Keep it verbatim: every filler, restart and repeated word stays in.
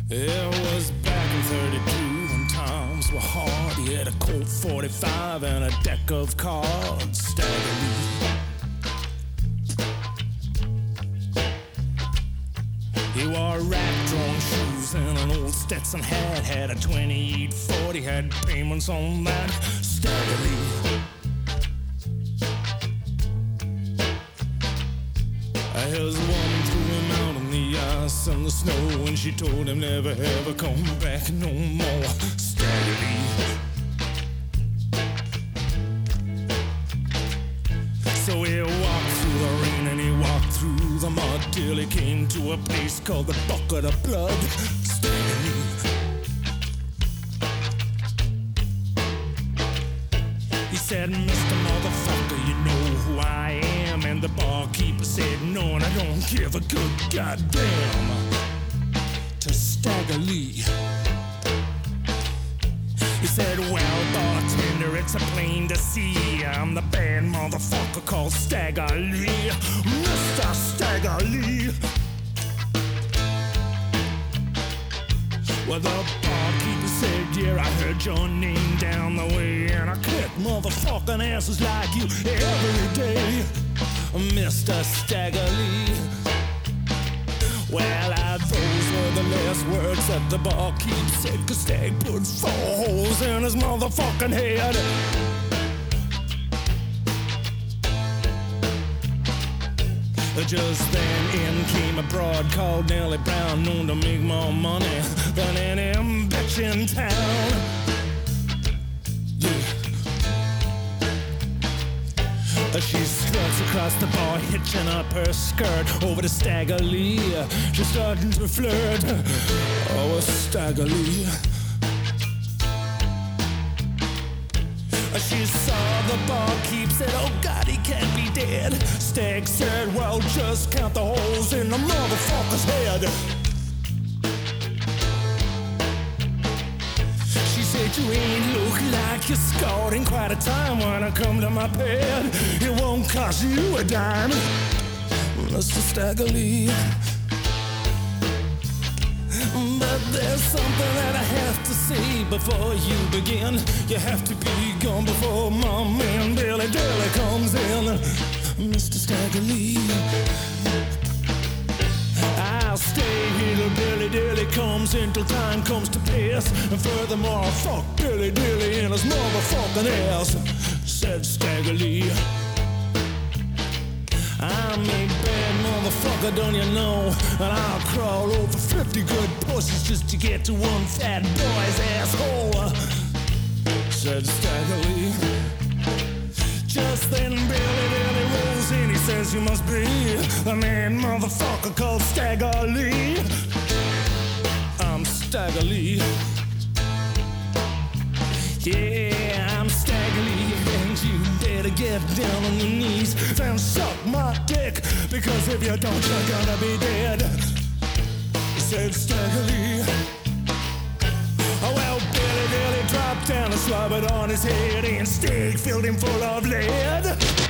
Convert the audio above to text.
It was back in thirty-two when times were hard. He had a Colt forty-five and a deck of cards. Stagger Lee. He wore rag-drawn shoes and an old Stetson hat. Had a twenty-eight forty, had payments on that. Stagger Lee. His woman threw him out on the ice and the snow, and she told him never ever come back no more. Stagger Lee. So he walked through the rain and he walked through the mud till he came to a place called the Bucket of Blood. Stagger Lee. He said, Mister Motherfucker, you know who I am. And the barkeeper said, no, and I don't give a good goddamn. To Stagger Lee. He said, well, bartender, it's a plain to see. I'm the bad motherfucker called Stagger Lee. Mister Stagger Lee. Well, the barkeeper said, yeah, I heard your name down the way, and I kick motherfucking asses like you every day, Mister Stagger Lee. Well, I, those were the last words that the barkeep said, 'cause Stag put four holes in his motherfucking head. Just then in came a broad called Nellie Brown, known to make more money than any bitch in town. Yeah. She struts across the bar, hitching up her skirt over to Stagger Lee. She's starting to flirt. Oh, Stagger Lee. She saw the barkeep, said, oh God, he can't be dead. Stag said, well, just count the holes in the motherfucker's head. She said, you ain't look like you're scored in quite a time. When I come to my bed, it won't cost you a dime, Mister Stagger Lee. But there's something that I have to say before you begin. You have to be gone before my man Billy Dilly comes in, Mister Stagger Lee. I'll stay here till Billy Dilly comes in, till time comes to pass. And furthermore, I'll fuck Billy Dilly in his motherfucking ass, said Stagger Lee. I'm a bad motherfucker, don't you know? And I'll crawl over fifty good pussies just to get to one fat boy's asshole, said Stagger Lee. Just then Billy Dilly rolls in, he says, you must be the man motherfucker called Stagger Lee. I'm Stagger Lee. Yeah, I'm Stagger Lee, and you better get down on your knees and suck my dick, because if you don't, you're gonna be dead, said Stagger Lee. Oh, well, Billy Dilly dropped down and slobbered on his head, and Stag filled him full of lead.